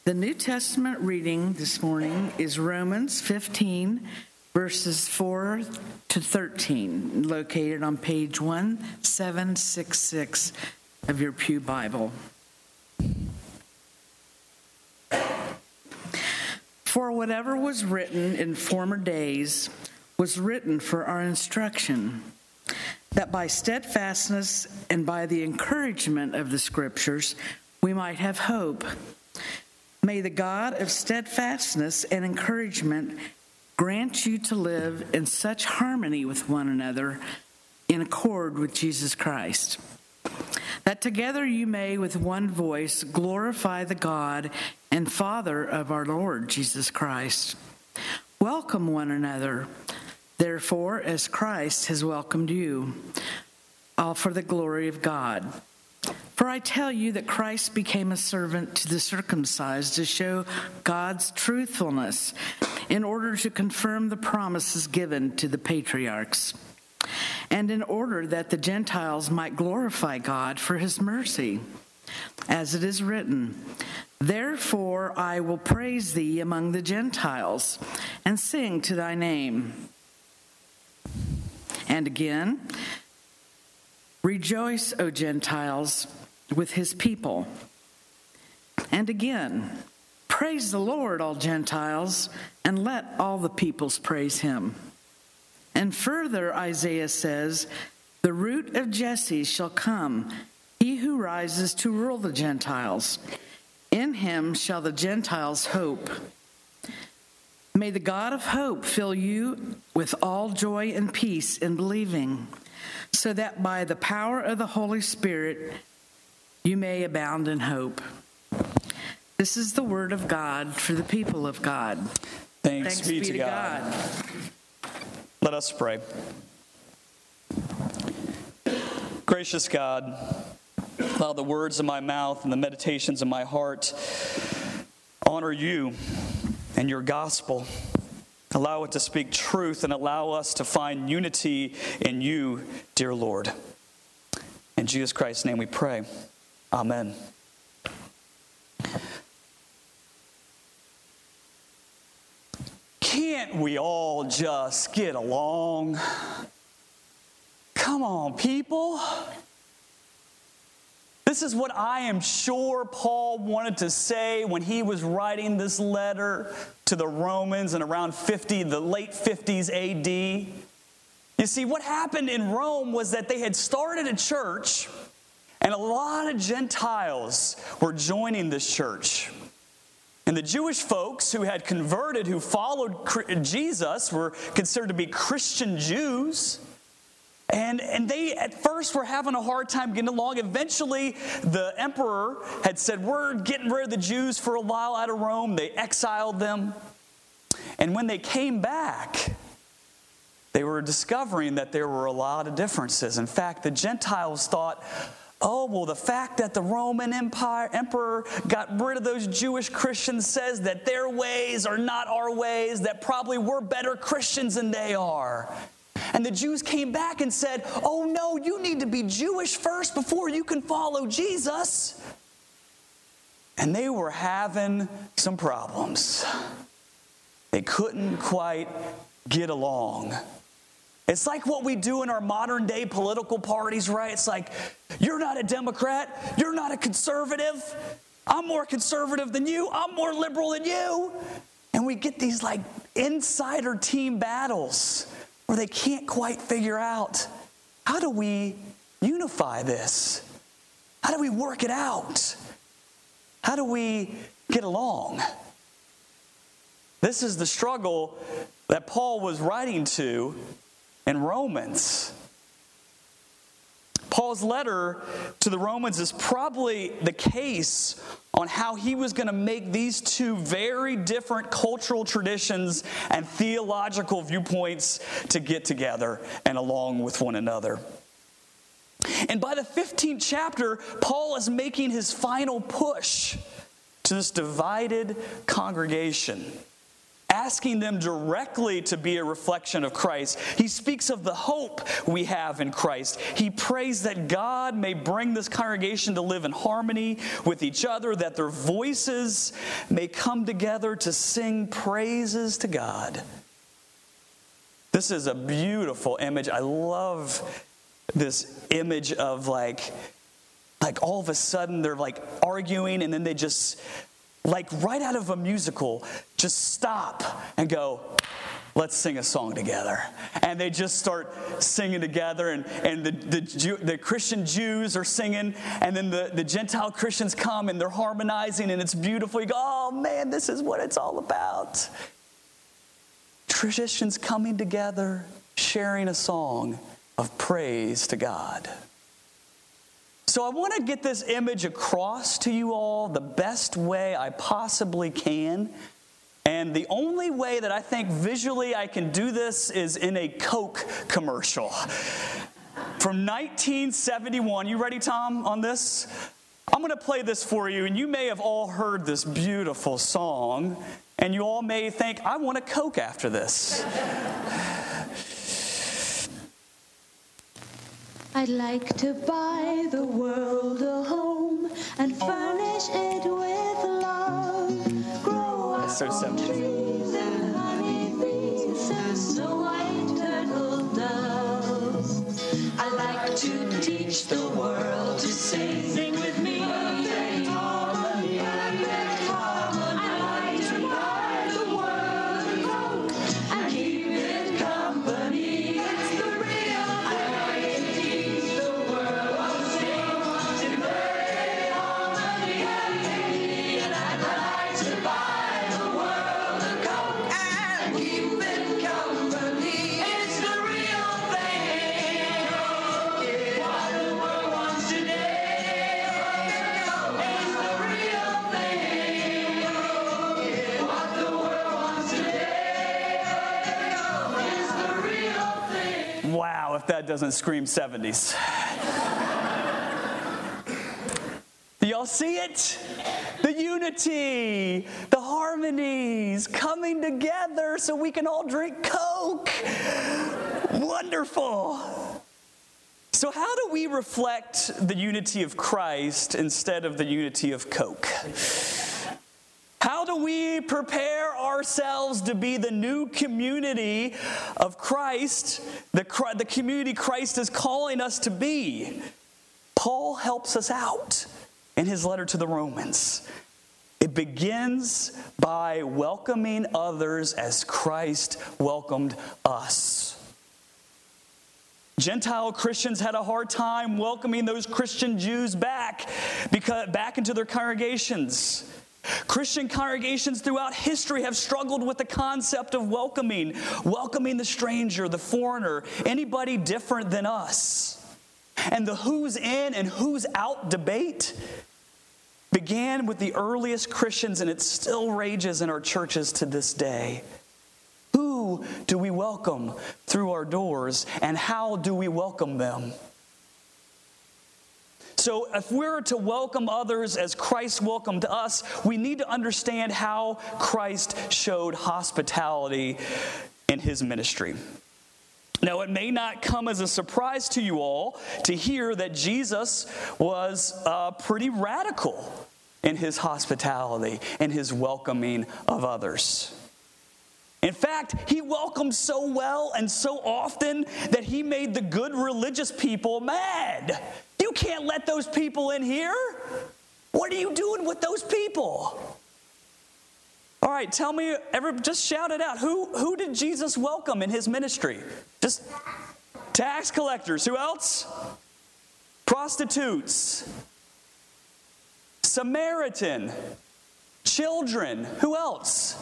The New Testament reading this morning is Romans 15, verses 4 to 13, located on page 1766 of your Pew Bible. For whatever was written in former days was written for our instruction, that by steadfastness and by the encouragement of the Scriptures we might have hope. May the God of steadfastness and encouragement grant you to live in such harmony with one another in accord with Jesus Christ, that together you may with one voice glorify the God and Father of our Lord Jesus Christ. Welcome one another, therefore, as Christ has welcomed you, all for the glory of God. For I tell you that Christ became a servant to the circumcised to show God's truthfulness in order to confirm the promises given to the patriarchs, and in order that the Gentiles might glorify God for his mercy. As it is written, therefore I will praise thee among the Gentiles and sing to thy name. And again, rejoice, O Gentiles, with his people. And again, praise the Lord, all Gentiles, and let all the peoples praise him. And further, Isaiah says, the root of Jesse shall come, he who rises to rule the Gentiles. In him shall the Gentiles hope. May the God of hope fill you with all joy and peace in believing, so that by the power of the Holy Spirit you may abound in hope. This is the word of God for the people of God. Thanks be to God. Let us pray. Gracious God, allow the words of my mouth and the meditations of my heart honor you and your gospel. Allow it to speak truth and allow us to find unity in you, dear Lord. In Jesus Christ's name we pray. Amen. Can't we all just get along? Come on, people. This is what I am sure Paul wanted to say when he was writing this letter to the Romans in around the late 50s AD. You see, what happened in Rome was that they had started a church, and a lot of Gentiles were joining this church. And the Jewish folks who had converted, who followed Jesus, were considered to be Christian Jews. And they, at first, were having a hard time getting along. Eventually, the emperor had said, we're getting rid of the Jews for a while out of Rome. They exiled them. And when they came back, they were discovering that there were a lot of differences. In fact, the Gentiles thought, oh, well, the fact that the Roman emperor got rid of those Jewish Christians says that their ways are not our ways, that probably we're better Christians than they are. And the Jews came back and said, oh, no, you need to be Jewish first before you can follow Jesus. And they were having some problems. They couldn't quite get along. It's like what we do in our modern day political parties, right? It's like, you're not a Democrat, you're not a conservative, I'm more conservative than you, I'm more liberal than you. And we get these like insider team battles where they can't quite figure out, how do we unify this? How do we work it out? How do we get along? This is the struggle that Paul was writing to in Romans. Paul's letter to the Romans is probably the case on how he was going to make these two very different cultural traditions and theological viewpoints to get together and along with one another. And by the 15th chapter, Paul is making his final push to this divided congregation. asking them directly to be a reflection of Christ. He speaks of the hope we have in Christ. He prays that God may bring this congregation to live in harmony with each other, that their voices may come together to sing praises to God. This is a beautiful image. I love this image of like all of a sudden they're like arguing, and then they just, like right out of a musical, just stop and go, let's sing a song together. And they just start singing together, and the Christian Jews are singing, and then the Gentile Christians come and they're harmonizing, and it's beautiful. You go, oh man, this is what it's all about. Traditions coming together, sharing a song of praise to God. So I want to get this image across to you all the best way I possibly can. And the only way that I think visually I can do this is in a Coke commercial. From 1971. You ready, Tom, on this? I'm going to play this for you, and you may have all heard this beautiful song, and you all may think, I want a Coke after this. I'd like to buy the world a home and furnish it with love. Grow up so simple. trees and honeybees and snow white turtle doves. I like to teach the world to sing with me. Perfect harmony, perfect harmony. I like to buy the world a coat and keep it company. It's the real Wow, if that doesn't scream 70s. Do y'all see it? The unity, the harmonies coming together so we can all drink Coke. Wonderful. So how do we reflect the unity of Christ instead of the unity of Coke? How do we prepare ourselves to be the new community of Christ, the community Christ is calling us to be? Paul helps us out in his letter to the Romans. It begins by welcoming others as Christ welcomed us. Gentile Christians had a hard time welcoming those Christian Jews back into their congregations. Christian congregations throughout history have struggled with the concept of welcoming the stranger, the foreigner, anybody different than us. And the who's in and who's out debate began with the earliest Christians, and it still rages in our churches to this day. Who do we welcome through our doors, and how do we welcome them? So if we're to welcome others as Christ welcomed us, we need to understand how Christ showed hospitality in his ministry. Now, it may not come as a surprise to you all to hear that Jesus was pretty radical in his hospitality and his welcoming of others. In fact, he welcomed so well and so often that he made the good religious people mad. You can't let those people in here. What are you doing with those people? All right, tell me, just shout it out. Who did Jesus welcome in his ministry? Just tax collectors. Who else? Prostitutes. Samaritan. Children. Who else?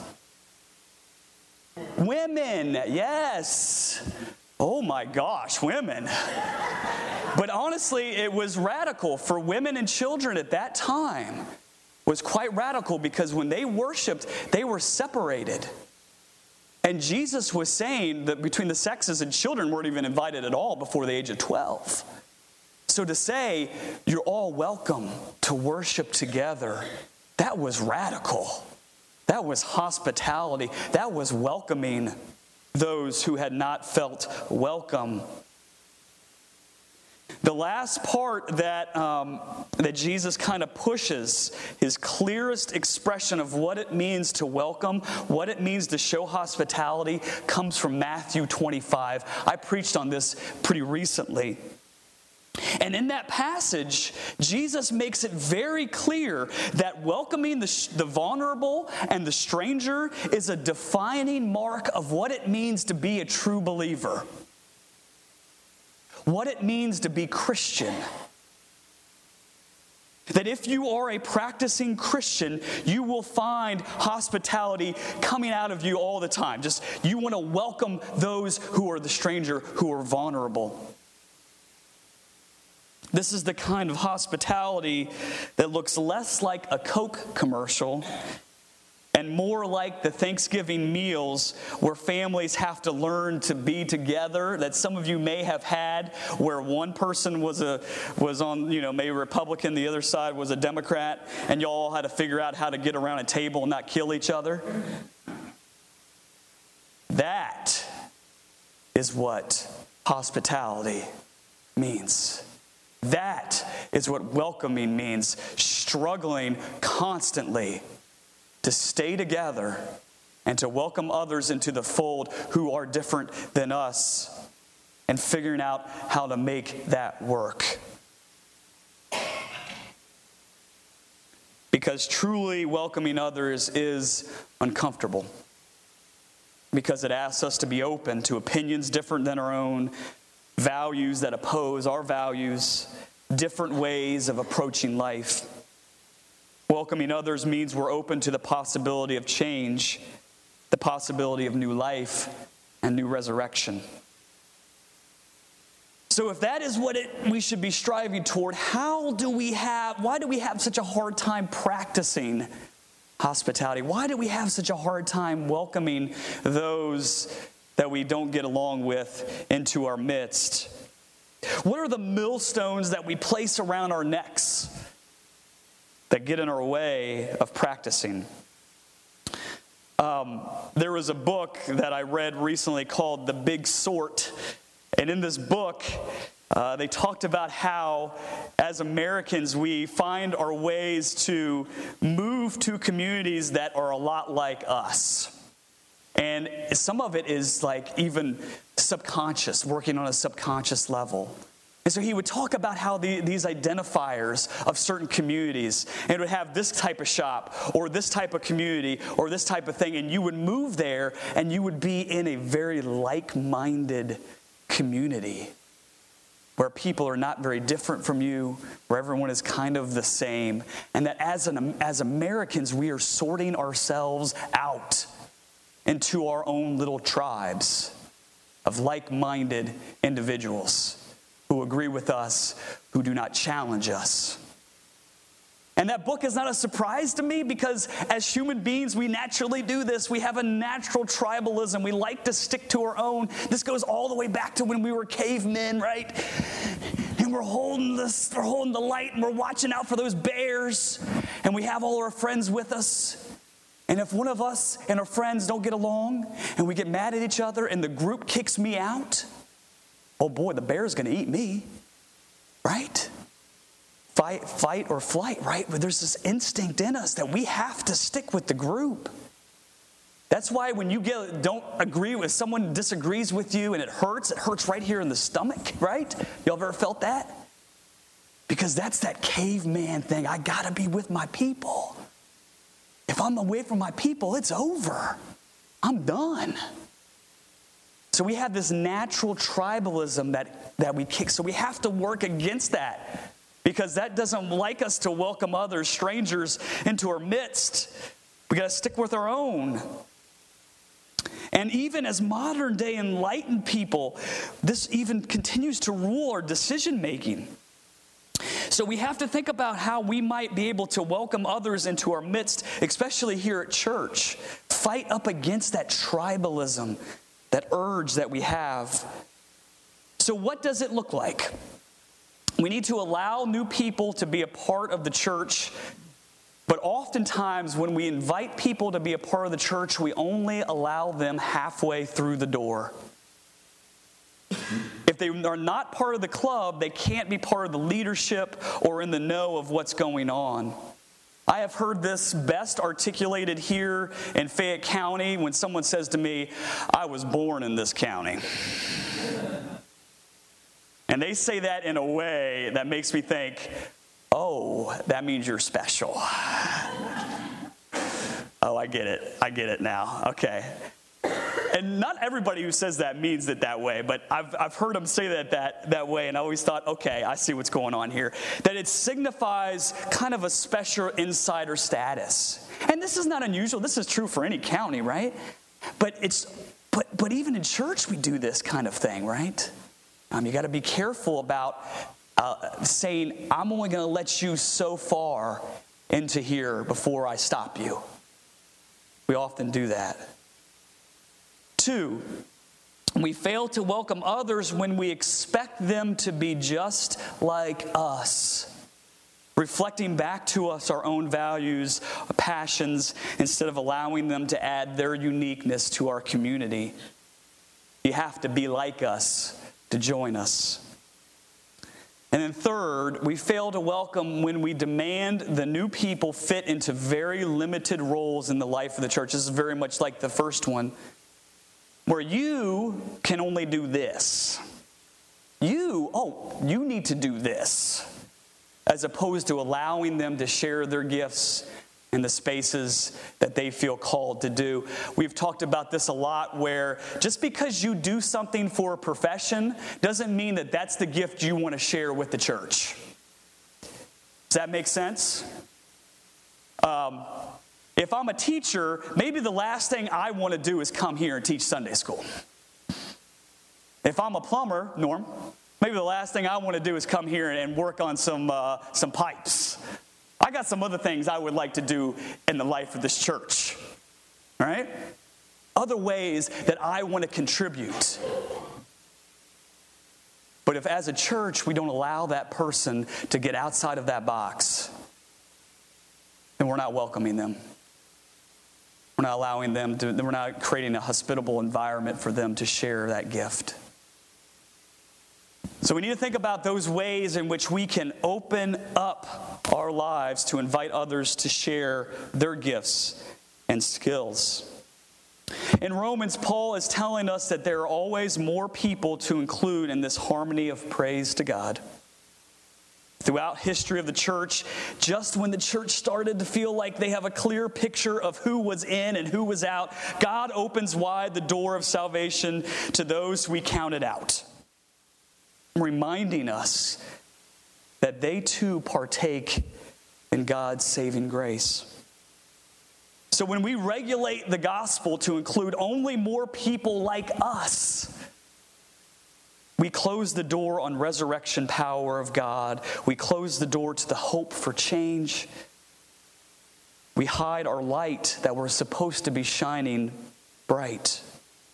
Women. Yes. Oh my gosh, women. But honestly, it was radical for women and children at that time. It was quite radical because when they worshiped, they were separated. And Jesus was saying that between the sexes and children weren't even invited at all before the age of 12. So to say, you're all welcome to worship together, that was radical. That was hospitality. That was welcoming those who had not felt welcome. The last part that Jesus kind of pushes, his clearest expression of what it means to welcome, what it means to show hospitality, comes from Matthew 25. I preached on this pretty recently. And in that passage, Jesus makes it very clear that welcoming the vulnerable and the stranger is a defining mark of what it means to be a true believer. What it means to be Christian. That if you are a practicing Christian, you will find hospitality coming out of you all the time. Just you want to welcome those who are the stranger, who are vulnerable. This is the kind of hospitality that looks less like a Coke commercial and more like the Thanksgiving meals where families have to learn to be together, that some of you may have had, where one person was on, maybe Republican, the other side was a Democrat, and you all had to figure out how to get around a table and not kill each other. That is what hospitality means. That is what welcoming means, struggling constantly to stay together and to welcome others into the fold who are different than us and figuring out how to make that work. Because truly welcoming others is uncomfortable. Because it asks us to be open to opinions different than our own, values that oppose our values, different ways of approaching life. Welcoming others means we're open to the possibility of change, the possibility of new life, and new resurrection. So if that is what we should be striving toward, why do we have such a hard time practicing hospitality? Why do we have such a hard time welcoming those that we don't get along with into our midst? What are the millstones that we place around our necks that get in our way of practicing? There was a book that I read recently called The Big Sort. And in this book, they talked about how, as Americans, we find our ways to move to communities that are a lot like us. And some of it is like even subconscious, working on a subconscious level. And so he would talk about how these identifiers of certain communities, and it would have this type of shop, or this type of community, or this type of thing, and you would move there, and you would be in a very like-minded community where people are not very different from you, where everyone is kind of the same, and that as Americans, we are sorting ourselves out into our own little tribes of like-minded individuals who agree with us, who do not challenge us. And that book is not a surprise to me because as human beings, we naturally do this. We have a natural tribalism. We like to stick to our own. This goes all the way back to when we were cavemen, right? And we're holding the light, and we're watching out for those bears, and we have all our friends with us. And if one of us and our friends don't get along, and we get mad at each other, and the group kicks me out, oh boy, the bear's going to eat me, right? Fight or flight, right? But there's this instinct in us that we have to stick with the group. That's why when you don't agree with someone, disagrees with you, and it hurts right here in the stomach, right? Y'all ever felt that? Because that's that caveman thing. I got to be with my people. If I'm away from my people, it's over. I'm done. So we have this natural tribalism that we kick. So we have to work against that because that doesn't like us to welcome others, strangers, into our midst. We got to stick with our own. And even as modern day enlightened people, this even continues to rule our decision making. So we have to think about how we might be able to welcome others into our midst, especially here at church. Fight up against that tribalism, that urge that we have. So what does it look like? We need to allow new people to be a part of the church But oftentimes when we invite people to be a part of the church, we only allow them halfway through the door. If they are not part of the club, they can't be part of the leadership or in the know of what's going on. I have heard this best articulated here in Fayette County when someone says to me, I was born in this county. And they say that in a way that makes me think, oh, that means you're special. Oh, I get it. I get it now. Okay. And not everybody who says that means it that way, but I've heard them say that way, and I always thought, okay, I see what's going on here. That it signifies kind of a special insider status. And this is not unusual. This is true for any county, right? But even in church we do this kind of thing, right? You got to be careful about saying, I'm only going to let you so far into here before I stop you. We often do that. 2, we fail to welcome others when we expect them to be just like us, reflecting back to us our own values, passions, instead of allowing them to add their uniqueness to our community. You have to be like us to join us. And then 3rd, we fail to welcome when we demand the new people fit into very limited roles in the life of the church. This is very much like the first one, where you can only do this. You need to do this, as opposed to allowing them to share their gifts in the spaces that they feel called to do. We've talked about this a lot, where just because you do something for a profession doesn't mean that that's the gift you want to share with the church. Does that make sense? If I'm a teacher, maybe the last thing I want to do is come here and teach Sunday school. If I'm a plumber, Norm, maybe the last thing I want to do is come here and work on some pipes. I got some other things I would like to do in the life of this church, all right? Other ways that I want to contribute. But if as a church we don't allow that person to get outside of that box, then we're not welcoming them. We're not allowing them to, we're not creating a hospitable environment for them to share that gift. So we need to think about those ways in which we can open up our lives to invite others to share their gifts and skills. In Romans, Paul is telling us that there are always more people to include in this harmony of praise to God. Throughout history of the church, just when the church started to feel like they have a clear picture of who was in and who was out, God opens wide the door of salvation to those we counted out, reminding us that they too partake in God's saving grace. So when we regulate the gospel to include only more people like us, we close the door on resurrection power of God. We close the door to the hope for change. We hide our light that we're supposed to be shining bright.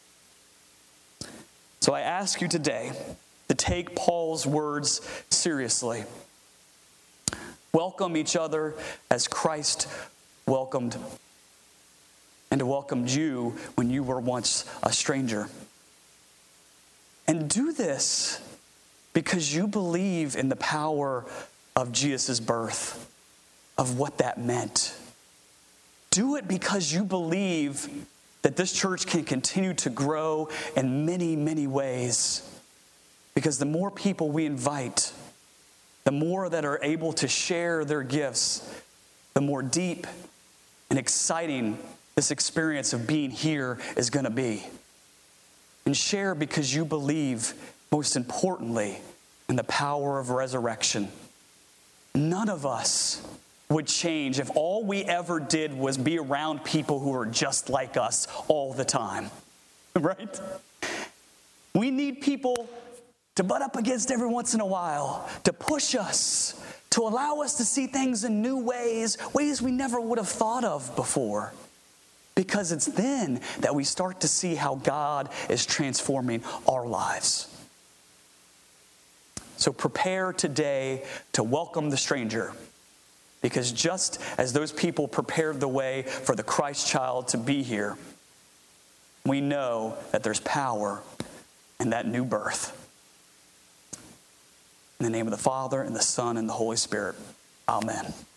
So I ask you today to take Paul's words seriously. Welcome each other as Christ welcomed, and welcomed you when you were once a stranger. And do this because you believe in the power of Jesus' birth, of what that meant. Do it because you believe that this church can continue to grow in many, many ways. Because the more people we invite, the more that are able to share their gifts, the more deep and exciting this experience of being here is going to be. And share because you believe, most importantly, in the power of resurrection. None of us would change if all we ever did was be around people who are just like us all the time. Right? We need people to butt up against every once in a while, to push us, to allow us to see things in new ways we never would have thought of before. Because it's then that we start to see how God is transforming our lives. So prepare today to welcome the stranger Because just as those people prepared the way for the Christ child to be here, we know that there's power in that new birth. In the name of the Father, and the Son, and the Holy Spirit. Amen.